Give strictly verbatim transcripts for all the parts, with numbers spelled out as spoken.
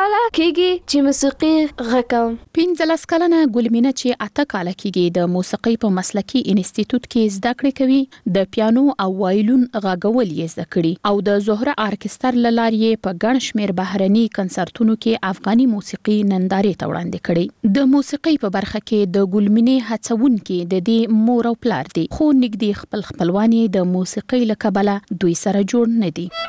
کاله کېږي چې موسیقي غږم. پنځلس کلنه ګلمینه چې اته کاله کېږي د موسیقي په مسلکي انسټیټیوټ کې زده کړې کوي. د پیانو او وایلون غږول یې زده کړي او د زهره ارکستر لارې په ګڼ شمېر بهرني کنسرتونو کې افغاني موسیقي نندارې ته وړاندې کړي. د موسیقي په برخه کې د ګلمینې هڅونکي د دې مور او پلار دي، خو نږدې خپل خپلوان یې د موسیقي له کبله دوی سره جوړ نه دي.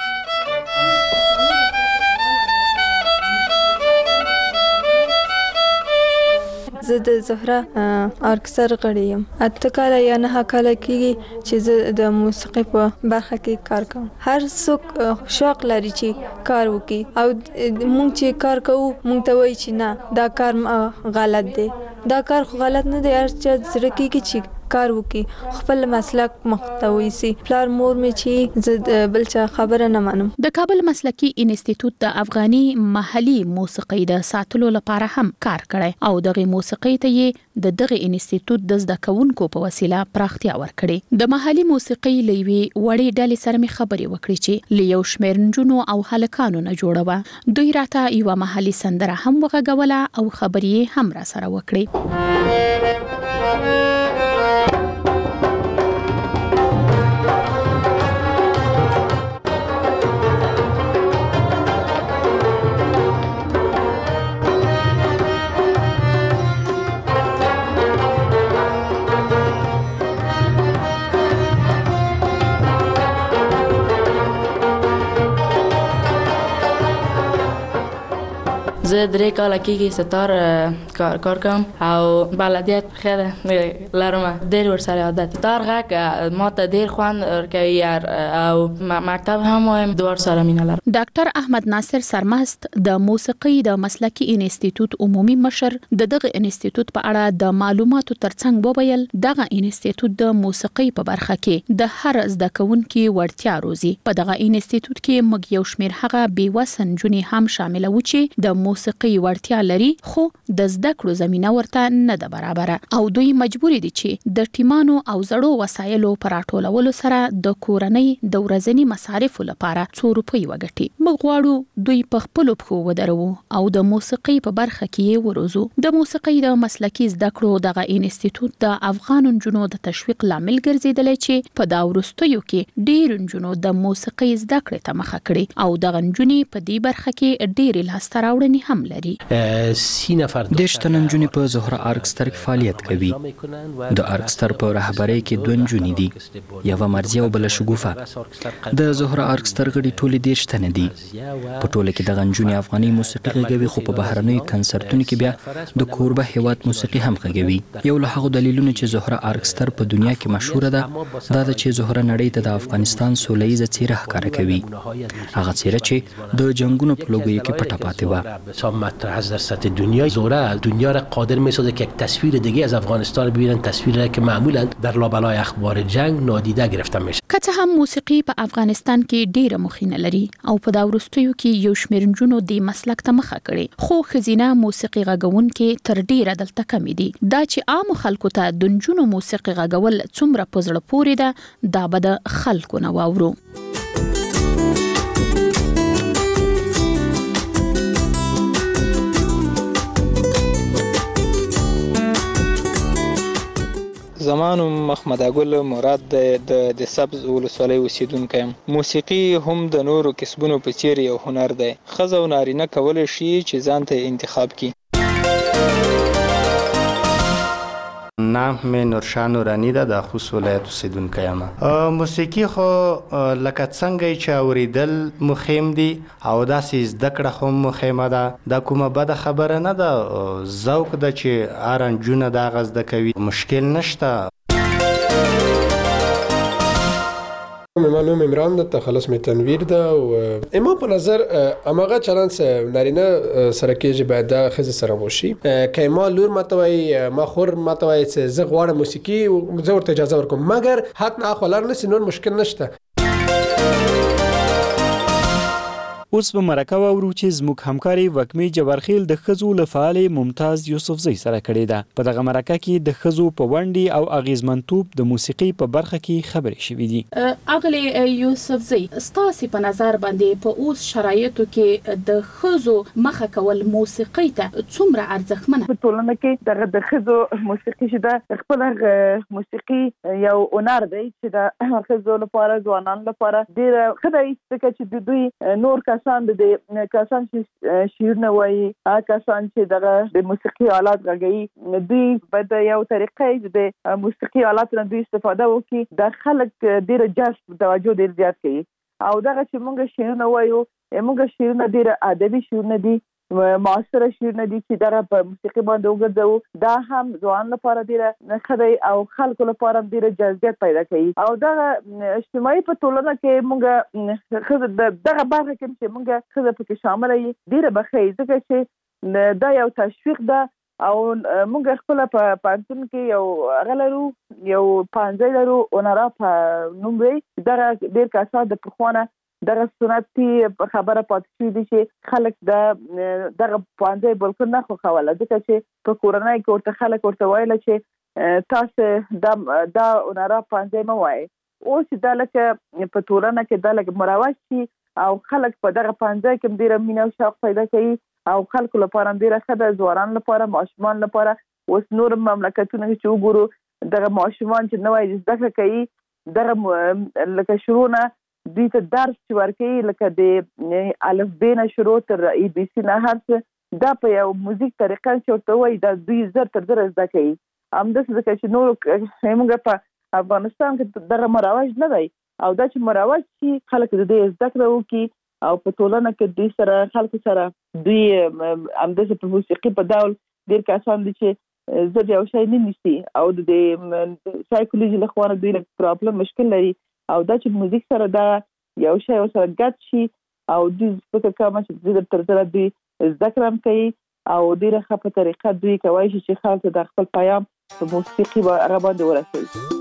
زه د زهره ارکستر غړی یم. اته کاله یا نه کاله کېږي چې زه د موسیقي په برخه کې کار کوم. هر څوک شوق لري چې کار وکړي او موږ چې کار کوو موږ ته وایي چې نه دا کار غلط دی. دا کار خو غلط نه دی. هر چا زړه کېږي چې کار وکړي، خپل مسلک مخته ویسي. پلار مور مې چې زه بل چا خبره نه منم. د کابل مسلکي انسټیټیوټ د افغاني محلي موسیقي د ساتلو لپاره هم کار کړی او دغه موسیقي ته یې د دغه انسټیټیوټ د زده کوونکو په وسیله پراختیا ورکړي. د محلي موسیقي لوي وړي ډلې سره مې خبرې وکړې چې لیو شمېر نجونو او هلکانو نه جوړوه. دوی راته یو محلي سندره هم وغږوله او خبرې هم را سره وکړې. زه درې کاله کېږي ستار کار کار کوم او بلدیت خیلی لرم. ډېر ورسره عادت. ستار غږ ما ته ډېر خوند ورکوي او مکتب هم وایم. دوار سره مینه لرم. ډاکټر احمد ناصر سرمست د موسیقي د مسلکي انسټیټیوټ عمومي مشر د دغه انسټیټیوټ په اړه د معلوماتو ترڅنګ وویل دغه انسټیټیوټ د موسیقي په برخه کې د هر زده کوونکي وړتیا روزي. په دغه انسټیټیوټ کې موږ یو شمېر هغه بیوسن جونې هم شامل وو چې د موسیقي وړتیا لري خو د زده کړو زمينه ورته نه ده برابره او دوی مجبور دي چې د ټیمانو او زړو وسایلو پر راټولولو سره د کورنۍ د ورځني مصارفو لپاره څو روپۍ وګټي. موږ غواړو دوی په خپل پخو ودرو او د موسیقي په برخه کې وروزو. د موسیقي د مسلکي زده کړو دغه انسټیټیوټ د افغان جنونو د تشویق لامل ګرځیدلی چې په دا وروستیو کې ډېر جنونو د موسیقي زده کړې ته مخه کړي او دغه جنونې په دې برخه کې ډېر لاسته راوړنې هم لري. دیش تن نجونې په زهره ارکستر کې فعالیت کوي. د ارکستر په رهبرۍ کې دوه نجونې دي، یوه مرضیه او بل شګوفه. د زهره ارکستر غړي ټولې دیش تن دي. په ټوله کې دغه نجونې افغاني موسیقي غږوي خو په بهرنیو کنسرتونو کې بیا د کوربه هیواد موسیقي هم غږوي. یو له هغو دلیلونو چې زهره ارکستر په دنیا کې مشهوره ده دا ده چې زهره نړۍ ته د افغانستان سوله ییزه څیره ښکاره کوي. هغه څیره چې د جنگونو په لوګیو کې پټه پاتې وه. مطرح است در سطح دنیا. زهره دنیا را قادر می‌سازه که یک تصویر دیگه از افغانستان رو ببینن، تصویری که معمولا در لابلای اخبار جنگ نادیده گرفته میشه. که څه هم موسیقي په افغانستان کې ډېره مخینه لري او په دا وروستیو کې یو شمېر نجونو د مسلک ته مخه کړي خو ښځینه موسیقي غږونکې تر ډېره دلته کمې دي. دا چې عامو خلکو ته د نجونو موسیقي غږول څومره په زړه پورې ده دا به د خلکو نه واورو. زمانو محمد اګل مراد د د سبز ولسوالۍ اوسیدونکی یم. موسیقي هم د نورو کسبونو په څیر یو هنر دی. ښځه او نارینه کولی شي چې ځان ته انتخاب کړي. نام می نورشاه نورانی ده، د خوست ولایت اوسیدونکی یم. موسیقي خو لکه څنګه چې اورېدل مهم دي او داسې زده کړه خو مهمه ده. دا کومه بده خبره نه ده. ذوق ده چې هر نجونه دغه زده کوي، مشکل نشته. ما نوم عمران ده، تخلص می تنویر ده و اما په نظر اماغه چلند نارینه سره کېږي باید د ښځې سره وشي. که ما لور ماته وایي ما خور ماته وایي چې زه غواړم موسیقي زه ورته اجازه ورکوم، مګر حد نه اخوا لار نشي، نور مشکل نشته. اوس په مرکه واورو چې زموږ همکاري وکمې جبارخیل د ښځو له فعالې ممتاز یوسفزۍ سره کړې ده. په دغه مرکه کې د ښځو په ونډې او اغیزمنتوب د موسیقي په برخه کې خبرې شوې دي. اغلی یوسفزۍ، ستاسې په نظر باندې په اوس شرایطو کې د ښځو مخه کول موسیقي ته څومره ارزښتمنه؟ په ټولنه کې دغه د ښځو موسیقي چې ده خپل موسیقي یو هنر دی چې د ښځو لپاره، ځوانانو لپاره ډېره ښه دی، ځکه چې د دوی نور کسان د کسان چې شعرونه وایي، هغه کسان چې دغه د موسیقي آلات غږوي، دوی باید یو طریقه د موسیقي آلاتو نه دوی استفاده وکړي. د خلک ډېره جذب توجه ډېر زیات کوي. او دغه چې موږ شعرونه وایو، موږ شعرونه ډېره ادبي شعرونه دي، معاصره شعرونه دي چې دغه په موسیقي باندې وګرځوو. دا هم ځوان لپاره ډېره ښه دی او خلکو لپاره ډېره جذبیت پیدا کوي. او دغه اجتماعي په ټولنه کې موږ ښځه دغه برخه کې چې موږ ښځه پکې شامله یي ډېره به ښه وي، ځکه چې دا یو تشویق ده. او موږ خپل په پانتون کې یو هغه لرو، یو پانځای لرو، اونرا په نوم دی. دغه ډېر کسان د پخوانه دغه سنتي خبره پاتې شوې دي چې خلک د دغه پانځای بالکل نه خوښوله، ځکه چې په کورنۍ کې ورته خلک ورته ویله چې تاسو دا دا اونرا پانځای مه وایئ. اوس دا لکه په ټولنه کې دا لکه مروج شي او خلک په دغه پانځای کې ډېره مینه او شوق پیدا کوي او خلکو لپاره ډېره ښه ده، ځوانانو لپاره، ماشومان لپاره. اوس نور مملکتونه چې وګورو، دغه ماشومان چې نوی زده کړه کوي، دغه لکه شروع نه دوی ته درس چې ورکوي، لکه د الف ب نه شروع تر ای بي سي نه هر څه، دا په یو موزیک طریقه چې ورته وایي، دا دوی زر تر زره زده کوي. همداسې ځکه چې نورو موږ په افغانستان کې دغه مروج نه دی، او دا چې مروج شي خلک د دې زده کړه وکړي او په ټولنه کې دوی سره خلکو سره دوی همداسې په موسیقي په ډول ډېر کسان دي چې زه یو شی نه نیسي او د سایکولوژي له خوا دوی له پرابلم مشکل لري، او دا چې موزیک سره دا یو شی ورسره ګډ شي او دوی فکر کوم چې دوی تر سره دوی زده کړه هم کوي او ډېره ښه په طریقه دوی کولی شي چې خلکو د خپل پیام په موسیقي هغه باندې ورسوي.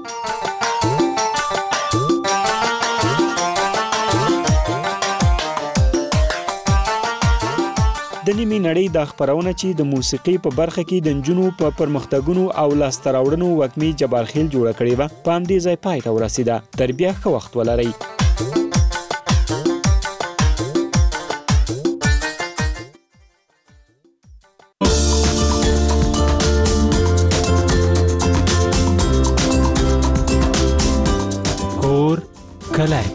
د نیمې نړۍ دا خپرونه چې د موسیقي په برخه کې د نجونو په پرمختګونو او لاسته راوړنو وکمې جبارخیل جوړه کړې وه، په همدې ځای پای ته ورسېده. تر بیا ښه وخت ولرئ. کور کلی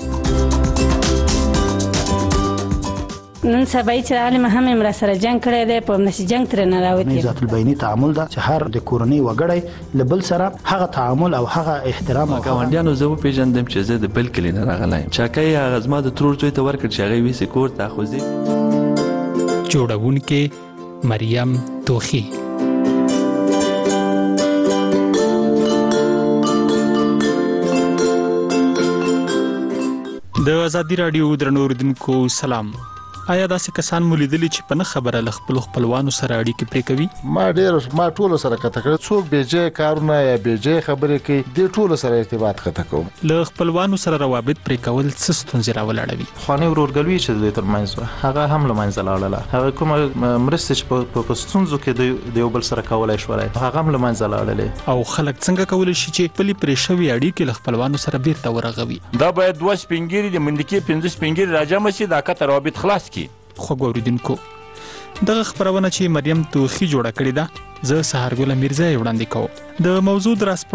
نن سبا چې عالم هم امر سره جنگ کړی دی، په نشي جنگ تر نه راوتی. ذات البینی تعامل دا چې هر د کورنۍ وګړی له بل سره هغه تعامل او هغه احترام. ګاونډیانو زه وپېژندم چې زه د بل کلی نه راغلی یم. چاکۍ هغه زما د ترور زوی ته ورکړ چې هغه ویسې کور ته خوځي. جوړونکې مریم توخی. د ازادي راډیو درنو اوریدونکو سلام. آیا داسې کسان مو لیدلي چې په نه خبره له خپلو خپلوانو سره اړیکې پرې کوي؟ ما ډېر ما ټولو سره قطع کړی. څوک بې ځایه کارونه یا بې ځایه خبرې کوي، دې ټولو سره ارتباط قطع کوم. له خپلوانو سره روابط پرې کول څه ستونزې راولاړوي؟ پخوانۍ ورورګلوي چې د دوی ترمنځ وه، هغه هم له منځه لاړله. هغه کومه مرستې چې په ستونزو کې دوی د یو بل سره کولی شولی، هغه هم له منځه لاړلې. او خلک څنګه کولی شي چې خپلې پرې شوې اړیکې له خپلوانو سره بیرته ورغوي؟ دا باید دوه سپین ږیري د منډکي پنځه سپین ږیري راجمع شي، دا قطع روابط خلاص کړي. خوږ اوریدونکو، دغه خپرونه چې مریم توخی جوړه کړې ده، زه سهارګل میرزا یې وړاندې کوم. د موضوع د راس